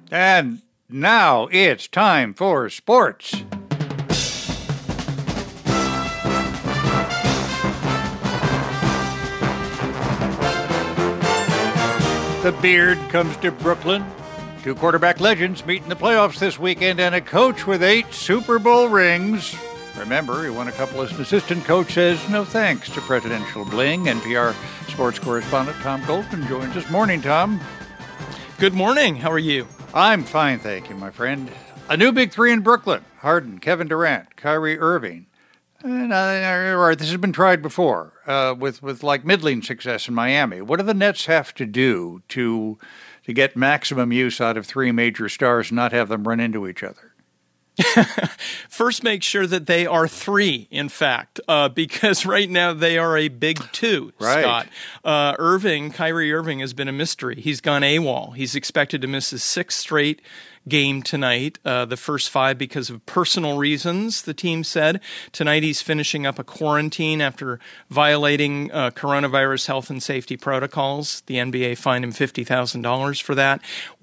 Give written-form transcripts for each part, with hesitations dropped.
And now it's time for sports. The Beard comes to Brooklyn. Two quarterback legends meet in the playoffs this weekend, and a coach with 8 Super Bowl rings. Remember, he won a couple as an assistant coach, says no thanks to presidential bling. NPR sports correspondent Tom Goldman joins us. Morning, Tom. Good morning. How are you? I'm fine, thank you, my friend. A new big three in Brooklyn. Harden, Kevin Durant, Kyrie Irving. And this has been tried before with like middling success in Miami. What do the Nets have to do to get maximum use out of 3 major stars and not have them run into each other? First, make sure that they are 3, in fact, because right now they are a big 2, right. Scott. Kyrie Irving has been a mystery. He's gone AWOL. He's expected to miss his 6th straight game tonight, the first 5 because of personal reasons, the team said. Tonight he's finishing up a quarantine after violating coronavirus health and safety protocols. The NBA fined him $50,000 for that.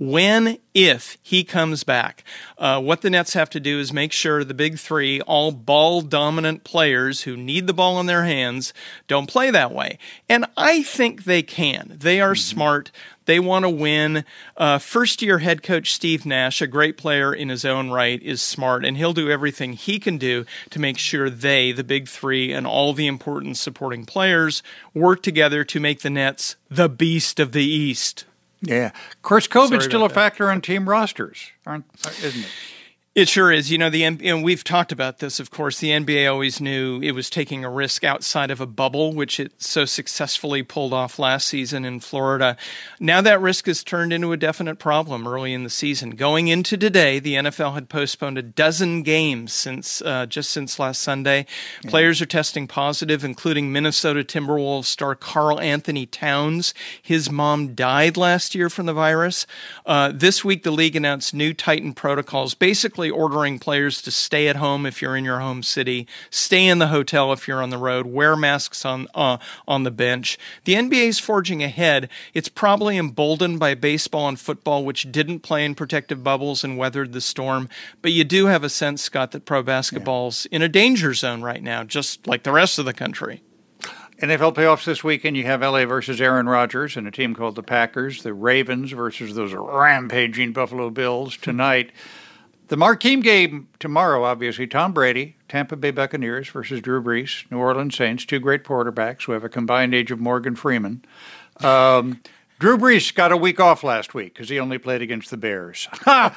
If he comes back, what the Nets have to do is make sure the big 3, all ball-dominant players who need the ball in their hands, don't play that way. And I think they can. They are smart. They want to win. First-year head coach Steve Nash, a great player in his own right, is smart, and he'll do everything he can do to make sure they, the big 3, and all the important supporting players work together to make the Nets the beast of the East. Yeah. Of course, COVID's still a factor on team rosters, isn't it? It sure is. And we've talked about this, of course. The NBA always knew it was taking a risk outside of a bubble, which it so successfully pulled off last season in Florida. Now that risk has turned into a definite problem early in the season. Going into today, the NFL had postponed a dozen games since last Sunday. Yeah. Players are testing positive, including Minnesota Timberwolves star Karl Anthony Towns. His mom died last year from the virus. This week, the league announced new tightened protocols, basically ordering players to stay at home if you're in your home city, stay in the hotel if you're on the road, wear masks on the bench. The NBA is forging ahead. It's probably emboldened by baseball and football, which didn't play in protective bubbles and weathered the storm. But you do have a sense, Scott, that pro basketball's in a danger zone right now, just like the rest of the country. NFL playoffs this weekend, you have LA versus Aaron Rodgers and a team called the Packers, the Ravens versus those rampaging Buffalo Bills tonight. The marquee game tomorrow, obviously, Tom Brady, Tampa Bay Buccaneers versus Drew Brees, New Orleans Saints, 2 great quarterbacks who have a combined age of Morgan Freeman. Drew Brees got a week off last week because he only played against the Bears.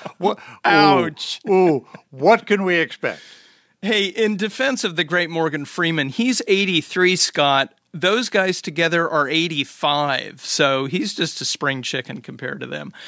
Ouch. Ooh, what can we expect? Hey, in defense of the great Morgan Freeman, he's 83, Scott. Those guys together are 85, so he's just a spring chicken compared to them.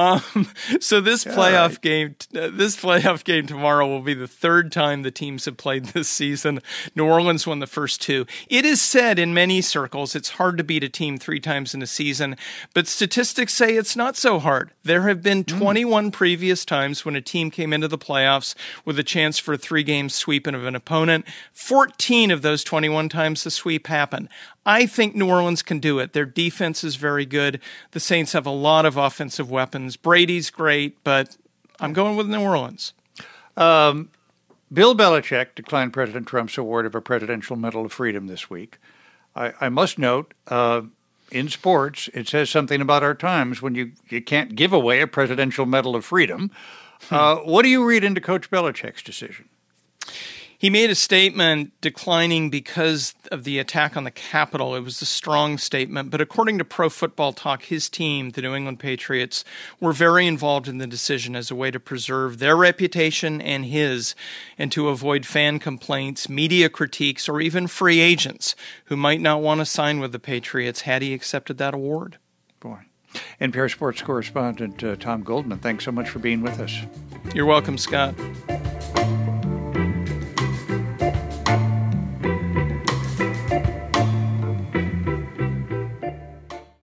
So this playoff game tomorrow will be the 3rd time the teams have played this season. New Orleans won the first 2. It is said in many circles it's hard to beat a team 3 times in a season, but statistics say it's not so hard. There have been 21 previous times when a team came into the playoffs with a chance for a 3-game sweep of an opponent. 14 of those 21 times the sweep happened. I think New Orleans can do it. Their defense is very good. The Saints have a lot of offensive weapons. Brady's great, but I'm going with New Orleans. Bill Belichick declined President Trump's award of a Presidential Medal of Freedom this week. I must note, in sports, it says something about our times when you can't give away a Presidential Medal of Freedom. What do you read into Coach Belichick's decision? He made a statement declining because of the attack on the Capitol. It was a strong statement, but according to Pro Football Talk, his team, the New England Patriots, were very involved in the decision as a way to preserve their reputation and his, and to avoid fan complaints, media critiques, or even free agents who might not want to sign with the Patriots had he accepted that award. Boy. NPR sports correspondent Tom Goldman, thanks so much for being with us. You're welcome, Scott.